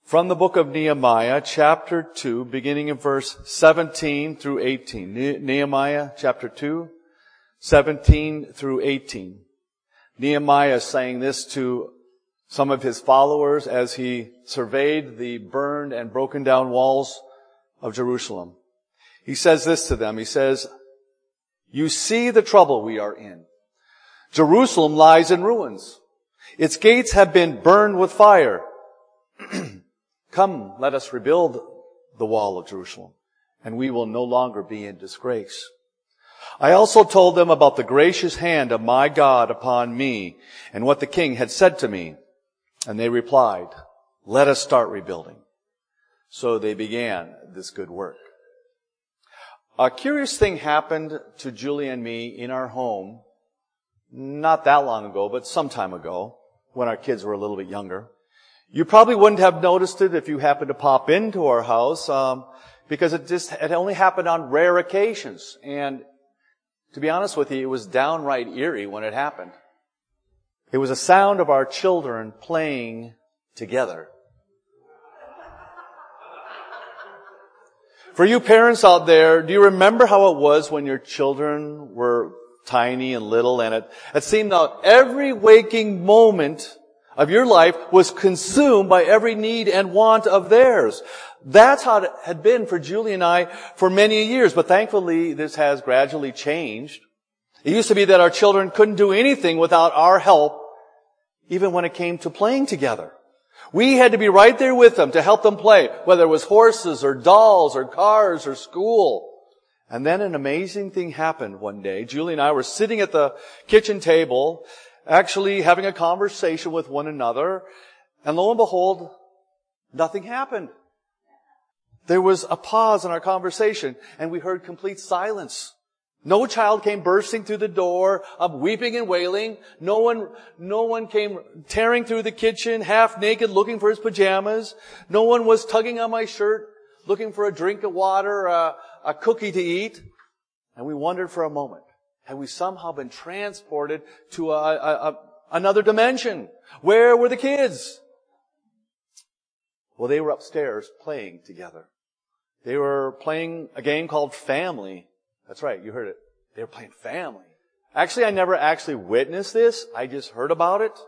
From the book of Nehemiah, chapter 2, beginning in verse 17 through 18. Nehemiah, chapter 2, 17 through 18. Nehemiah is saying this to some of his followers as he surveyed the burned and broken down walls of Jerusalem. He says this to them. He says, "You see the trouble we are in. Jerusalem lies in ruins. Its gates have been burned with fire. Come, let us rebuild the wall of Jerusalem, and we will no longer be in disgrace." I also told them about the gracious hand of my God upon me and what the king had said to me. And they replied, "Let us start rebuilding." So they began this good work. A curious thing happened to Julie and me in our home not that long ago, but some time ago when our kids were a little bit younger. You probably wouldn't have noticed it if you happened to pop into our house, because it only happened on rare occasions. And to be honest with you, it was downright eerie when it happened. It was a sound of our children playing together. For you parents out there, do you remember how it was when your children were tiny and little, and it seemed that every waking moment of your life was consumed by every need and want of theirs? That's how it had been for Julie and I for many years, but thankfully this has gradually changed. It used to be that our children couldn't do anything without our help, even when it came to playing together. We had to be right there with them to help them play, whether it was horses or dolls or cars or school. And then an amazing thing happened one day. Julie and I were sitting at the kitchen table, actually having a conversation with one another, and lo and behold, nothing happened. There was a pause in our conversation, and we heard complete silence. No child came bursting through the door, weeping and wailing. No one came tearing through the kitchen, half naked, looking for his pajamas. No one was tugging on my shirt, looking for a drink of water, a cookie to eat. And we wondered for a moment, had we somehow been transported to another dimension? Where were the kids? Well, they were upstairs playing together. They were playing a game called Family. That's right, you heard it. They were playing Family. Actually, I never actually witnessed this. I just heard about it.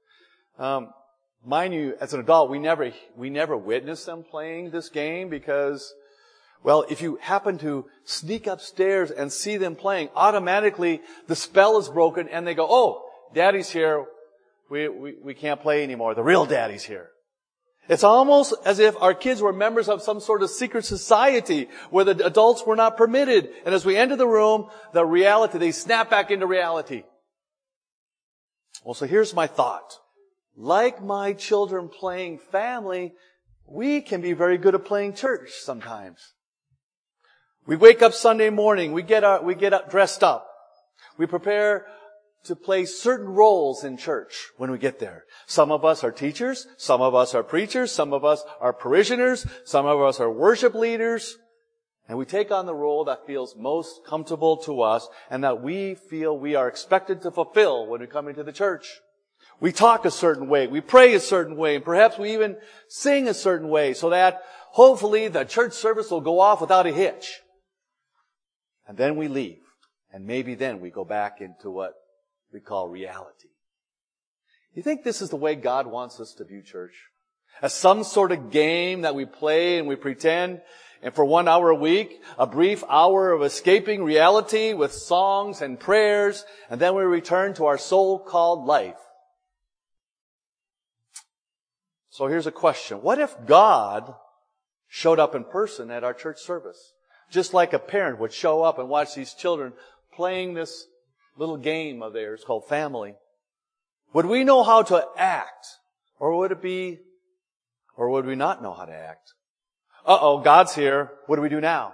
Mind you, as an adult, we never witnessed them playing this game because, well, if you happen to sneak upstairs and see them playing, automatically the spell is broken and they go, "Oh, Daddy's here. We can't play anymore. The real Daddy's here." It's almost as if our kids were members of some sort of secret society where the adults were not permitted. And as we enter the room, they snap back into reality. Well, so here's my thought. Like my children playing Family, we can be very good at playing church sometimes. We wake up Sunday morning, we get up dressed up. We prepare to play certain roles in church when we get there. Some of us are teachers, some of us are preachers, some of us are parishioners, some of us are worship leaders, and we take on the role that feels most comfortable to us and that we feel we are expected to fulfill when we come into the church. We talk a certain way, we pray a certain way, and perhaps we even sing a certain way so that hopefully the church service will go off without a hitch. And then we leave, and maybe then we go back into what we call reality. You think this is the way God wants us to view church? As some sort of game that we play and we pretend, and for 1 hour a week, a brief hour of escaping reality with songs and prayers, and then we return to our so-called life. So here's a question. What if God showed up in person at our church service? Just like a parent would show up and watch these children playing this little game of theirs called Family. Would we know how to act? Or would we not know how to act? God's here. What do we do now?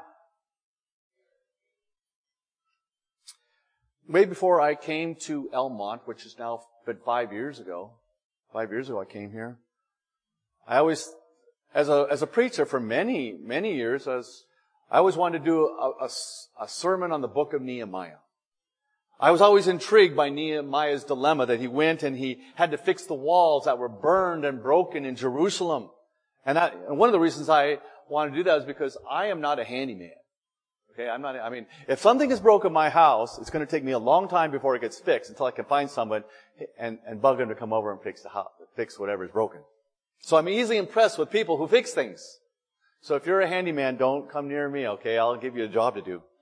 Way before I came to Elmont, which is now been 5 years ago. 5 years ago I came here. I always, as a preacher for many, many years, I always wanted to do a sermon on the book of Nehemiah. I was always intrigued by Nehemiah's dilemma that he went and he had to fix the walls that were burned and broken in Jerusalem. And one of the reasons I want to do that is because I am not a handyman. Okay, if something is broken in my house, it's going to take me a long time before it gets fixed until I can find someone and bug them to come over and fix whatever is broken. So I'm easily impressed with people who fix things. So if you're a handyman, don't come near me, okay? I'll give you a job to do.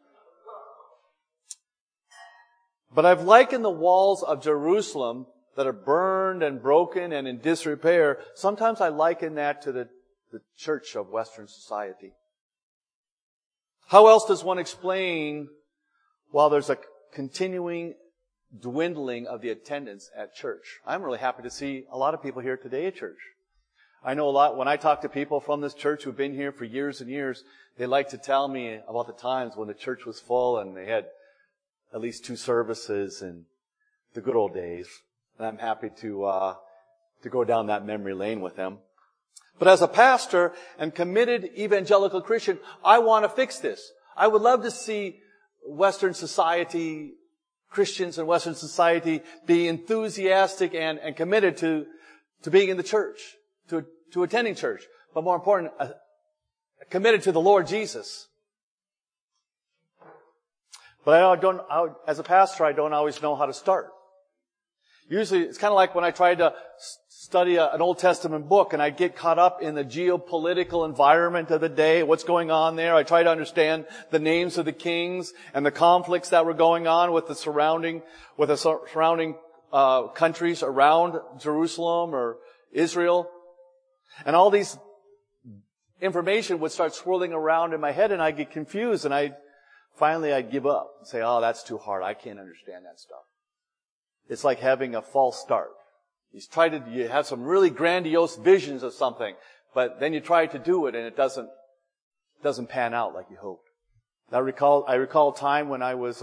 But I've likened the walls of Jerusalem that are burned and broken and in disrepair. Sometimes I liken that to the church of Western society. How else does one explain while there's a continuing dwindling of the attendance at church? I'm really happy to see a lot of people here today at church. I know a lot, when I talk to people from this church who've been here for years and years, they like to tell me about the times when the church was full and they had at least 2 services and the good old days. And I'm happy to go down that memory lane with them. But as a pastor and committed evangelical Christian, I want to fix this. I would love to see Western society, Christians in Western society, be enthusiastic and committed to being in the church, to attending church. But more important, committed to the Lord Jesus. But as a pastor, I don't always know how to start. Usually, it's kind of like when I try to study an Old Testament book and I get caught up in the geopolitical environment of the day, what's going on there. I try to understand the names of the kings and the conflicts that were going on with the surrounding countries around Jerusalem or Israel. And all these information would start swirling around in my head and I'd get confused and I'd give up and say, oh, that's too hard. I can't understand that stuff. It's like having a false start. You have some really grandiose visions of something, but then you try to do it and it doesn't pan out like you hoped. I recall a time when I was,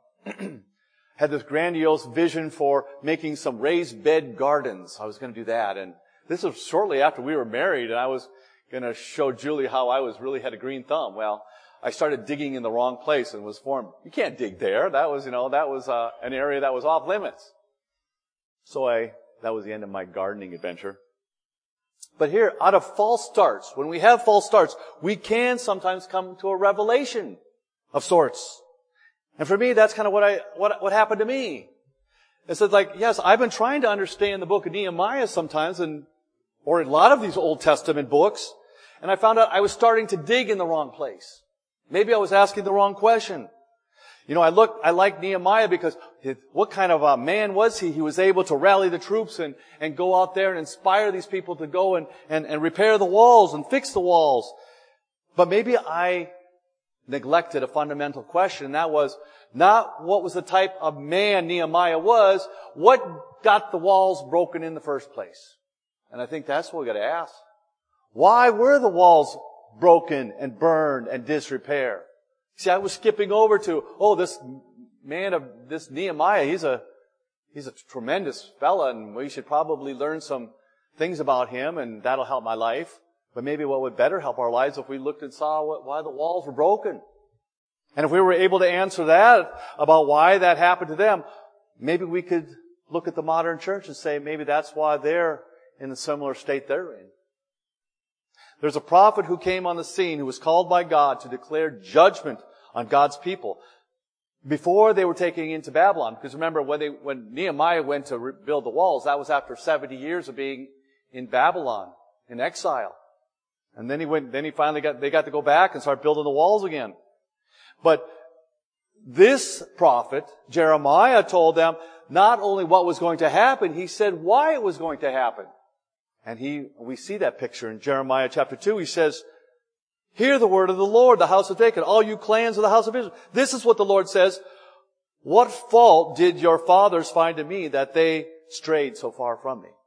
had this grandiose vision for making some raised bed gardens. I was going to do that. And this was shortly after we were married and I was going to show Julie how I really had a green thumb. Well, I started digging in the wrong place and was informed, you can't dig there. That was an area that was off limits. So that was the end of my gardening adventure. But here, out of false starts, when we have false starts, we can sometimes come to a revelation of sorts. And for me, that's kind of what happened to me. It's like, yes, I've been trying to understand the book of Nehemiah sometimes, or a lot of these Old Testament books, and I found out I was starting to dig in the wrong place. Maybe I was asking the wrong question. I like Nehemiah because what kind of a man was he? He was able to rally the troops and go out there and inspire these people to go and repair the walls and fix the walls. But maybe I neglected a fundamental question, and that was not what was the type of man Nehemiah was, what got the walls broken in the first place? And I think that's what we got to ask. Why were the walls broken and burned and disrepair? See, I was skipping over to, this Nehemiah, he's a tremendous fella and we should probably learn some things about him and that'll help my life. But maybe what would better help our lives if we looked and saw why the walls were broken. And if we were able to answer that about why that happened to them, maybe we could look at the modern church and say maybe that's why they're in the similar state they're in. There's a prophet who came on the scene who was called by God to declare judgment on God's people before they were taken into Babylon. Because remember, when Nehemiah went to rebuild the walls, that was after 70 years of being in Babylon, in exile. And then they got to go back and start building the walls again. But this prophet, Jeremiah, told them not only what was going to happen, he said why it was going to happen. And we see that picture in Jeremiah chapter 2. He says, hear the word of the Lord, the house of Jacob, all you clans of the house of Israel. This is what the Lord says. What fault did your fathers find in me that they strayed so far from me?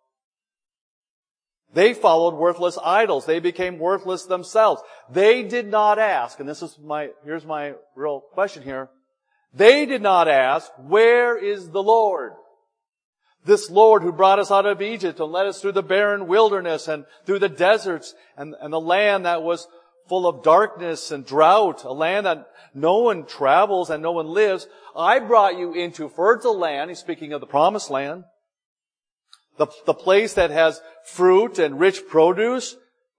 They followed worthless idols. They became worthless themselves. They did not ask, and here's my real question here. They did not ask, where is the Lord? This Lord who brought us out of Egypt and led us through the barren wilderness and through the deserts and the land that was full of darkness and drought, a land that no one travels and no one lives. I brought you into fertile land. He's speaking of the promised land. The place that has fruit and rich produce.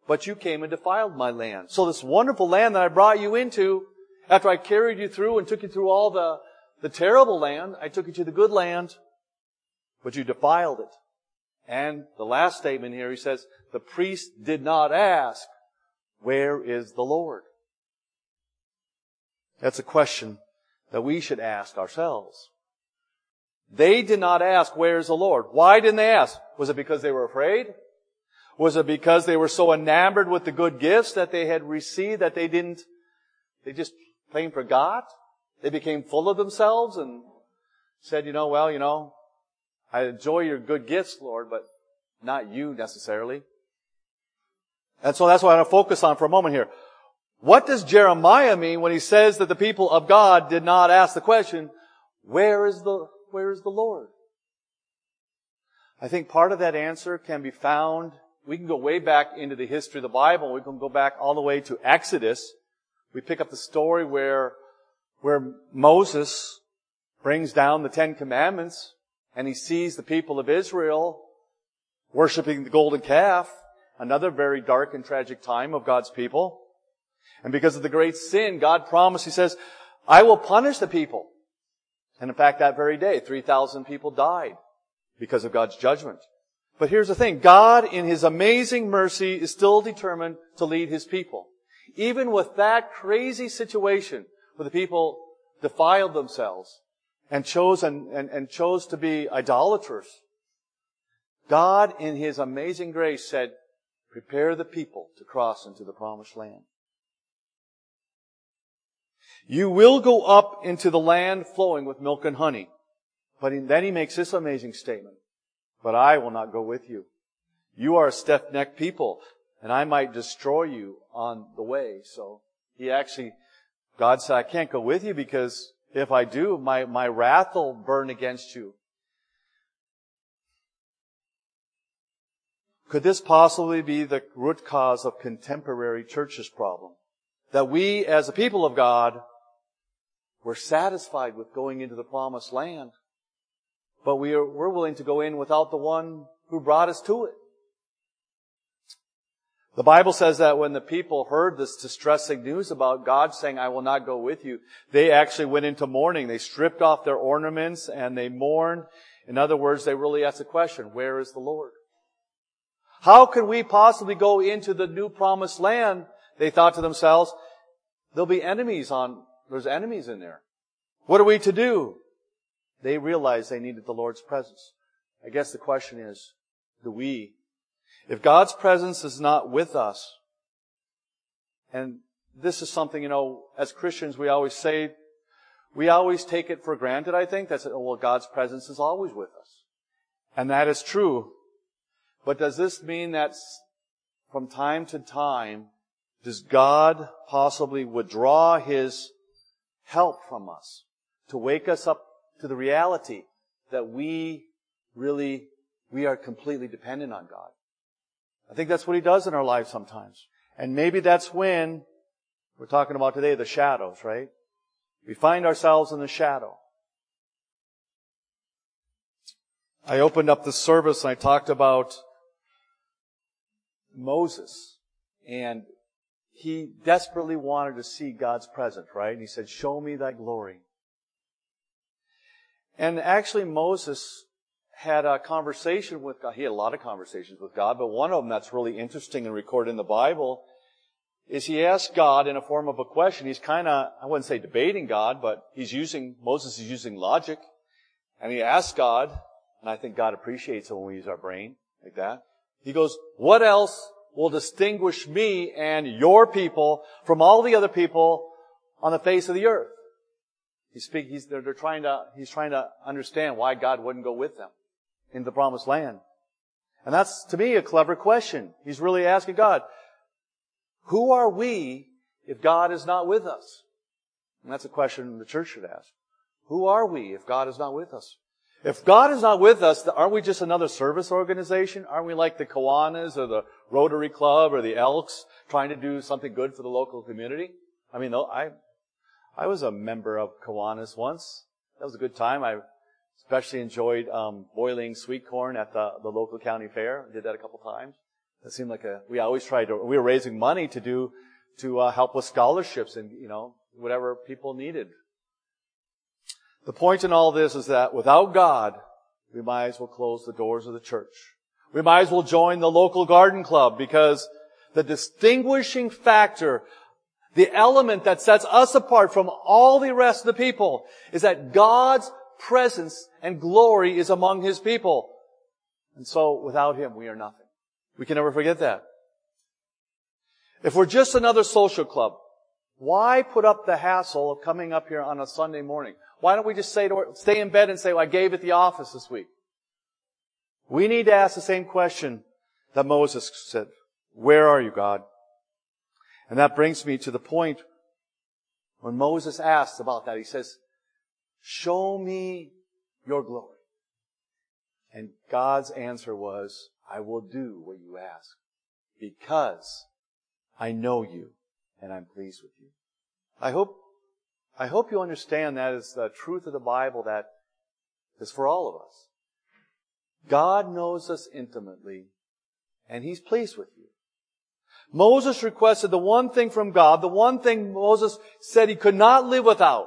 but you came and defiled my land. So this wonderful land that I brought you into, after I carried you through and took you through all the terrible land, I took you to the good land, but you defiled it. And the last statement here, he says, the priest did not ask, where is the Lord? That's a question that we should ask ourselves. They did not ask, where is the Lord? Why didn't they ask? Was it because they were afraid? Was it because they were so enamored with the good gifts that they had received that they just plain forgot? They became full of themselves and said, I enjoy your good gifts, Lord, but not you necessarily. And so that's what I want to focus on for a moment here. What does Jeremiah mean when he says that the people of God did not ask the question, where is the Lord? I think part of that answer can be found. We can go way back into the history of the Bible. We can go back all the way to Exodus. We pick up the story where Moses brings down the 10 Commandments and he sees the people of Israel worshiping the golden calf. Another very dark and tragic time of God's people. And because of the great sin, God promised, He says, I will punish the people. And in fact, that very day, 3,000 people died because of God's judgment. But here's the thing. God, in His amazing mercy, is still determined to lead His people. Even with that crazy situation where the people defiled themselves and chose to be idolaters, God, in His amazing grace, said, prepare the people to cross into the promised land. You will go up into the land flowing with milk and honey. But then He makes this amazing statement. But I will not go with you. You are a stiff-necked people, and I might destroy you on the way. So God said, I can't go with you because if I do, my wrath will burn against you. Could this possibly be the root cause of contemporary churches' problem? That we, as a people of God, were satisfied with going into the promised land, but we're willing to go in without the one who brought us to it. The Bible says that when the people heard this distressing news about God saying, I will not go with you, they actually went into mourning. They stripped off their ornaments and they mourned. In other words, they really asked the question, where is the Lord? How can we possibly go into the new promised land? They thought to themselves, there's enemies in there. What are we to do? They realized they needed the Lord's presence. I guess the question is, do we? If God's presence is not with us, and this is something, as Christians we always say, we always take it for granted, I think. That's, God's presence is always with us. And that is true. But does this mean that from time to time, does God possibly withdraw His help from us to wake us up to the reality that we are completely dependent on God? I think that's what He does in our lives sometimes. And maybe that's when we're talking about today, the shadows, right? We find ourselves in the shadow. I opened up the service and I talked about Moses, and he desperately wanted to see God's presence, right? And he said, show me thy glory. And actually Moses had a conversation with God. He had a lot of conversations with God, but one of them that's really interesting and recorded in the Bible is he asked God in a form of a question. He's kind of, I wouldn't say debating God, but Moses is using logic. And he asked God, and I think God appreciates it when we use our brain like that. He goes, what else will distinguish me and your people from all the other people on the face of the earth? He's trying to understand why God wouldn't go with them into the promised land. And that's, to me, a clever question. He's really asking God, who are we if God is not with us? And that's a question the church should ask. Who are we if God is not with us? If God is not with us, aren't we just another service organization? Aren't we like the Kiwanis or the Rotary Club or the Elks trying to do something good for the local community? I mean, I was a member of Kiwanis once. That was a good time. I especially enjoyed boiling sweet corn at the local county fair. I did that a couple times. It seemed like we always we were raising money to help with scholarships and, whatever people needed. The point in all this is that without God, we might as well close the doors of the church. We might as well join the local garden club, because the distinguishing factor, the element that sets us apart from all the rest of the people, is that God's presence and glory is among His people. And so without Him, we are nothing. We can never forget that. If we're just another social club, why put up the hassle of coming up here on a Sunday morning? Why don't we just stay in bed and say, well, I gave at the office this week? We need to ask the same question that Moses said. Where are you, God? And that brings me to the point when Moses asks about that. He says, show me your glory. And God's answer was, I will do what you ask, because I know you and I'm pleased with you. I hope you understand that is the truth of the Bible that is for all of us. God knows us intimately, and He's pleased with you. Moses requested the one thing from God, the one thing Moses said he could not live without.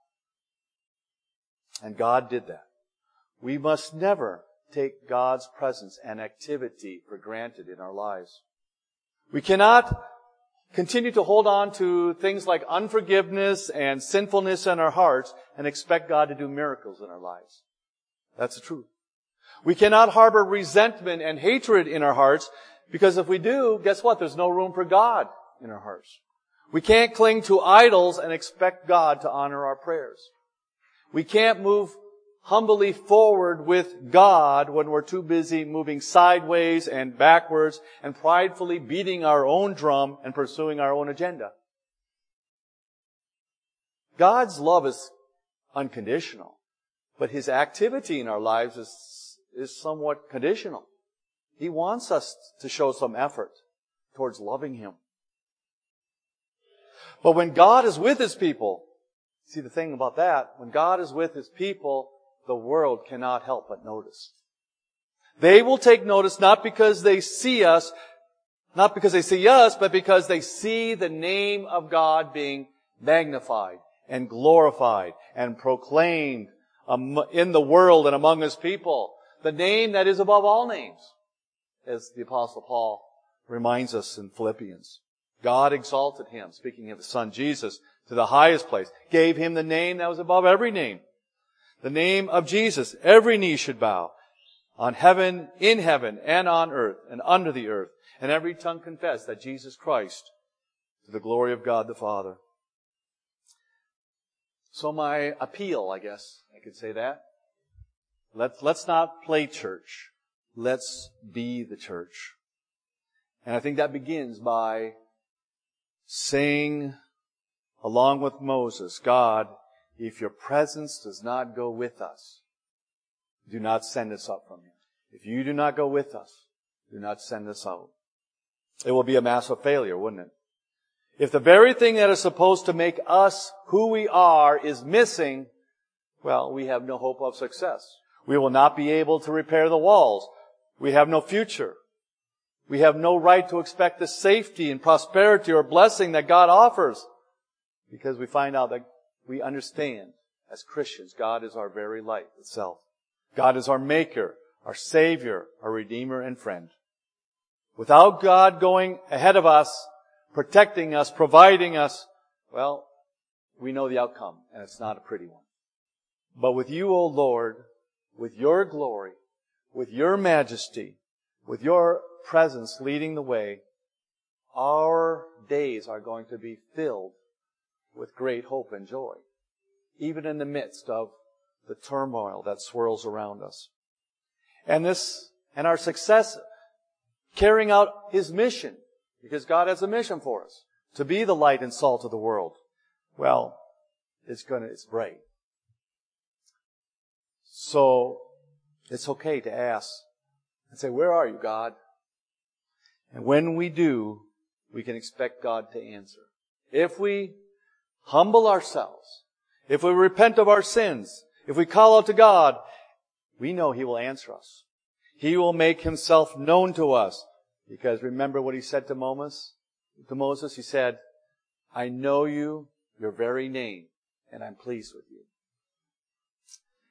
And God did that. We must never take God's presence and activity for granted in our lives. We cannot continue to hold on to things like unforgiveness and sinfulness in our hearts and expect God to do miracles in our lives. That's the truth. We cannot harbor resentment and hatred in our hearts, because if we do, guess what? There's no room for God in our hearts. We can't cling to idols and expect God to honor our prayers. We can't move humbly forward with God when we're too busy moving sideways and backwards and pridefully beating our own drum and pursuing our own agenda. God's love is unconditional, but His activity in our lives is somewhat conditional. He wants us to show some effort towards loving Him. But when God is with His people, see the thing about that, when God is with His people, the world cannot help but notice. They will take notice not because they see us, but because they see the name of God being magnified and glorified and proclaimed in the world and among His people. The name that is above all names, as the Apostle Paul reminds us in Philippians. God exalted Him, speaking of His Son Jesus, to the highest place, gave Him the name that was above every name. The name of Jesus, every knee should bow, on heaven, in heaven, and on earth, and under the earth, and every tongue confess that Jesus Christ, to the glory of God the Father. So my appeal, I guess I could say that. Let's not play church. Let's be the church. And I think that begins by saying, along with Moses, God, if your presence does not go with us, do not send us up from you. If you do not go with us, do not send us out. It will be a massive failure, wouldn't it? If the very thing that is supposed to make us who we are is missing, well, we have no hope of success. We will not be able to repair the walls. We have no future. We have no right to expect the safety and prosperity or blessing that God offers, because we find out that we understand as Christians, God is our very life itself. God is our Maker, our Savior, our Redeemer and friend. Without God going ahead of us, protecting us, providing us, well, we know the outcome, and it's not a pretty one. But with you, O Lord, with your glory, with your majesty, with your presence leading the way, our days are going to be filled with great hope and joy, even in the midst of the turmoil that swirls around us. And our success carrying out His mission, because God has a mission for us, to be the light and salt of the world. Well, it's bright. So, it's okay to ask and say, where are you, God? And when we do, we can expect God to answer. If we humble ourselves, if we repent of our sins, if we call out to God, we know He will answer us. He will make Himself known to us Because remember what he said to Moses? He said, I know you, your very name, and I'm pleased with you.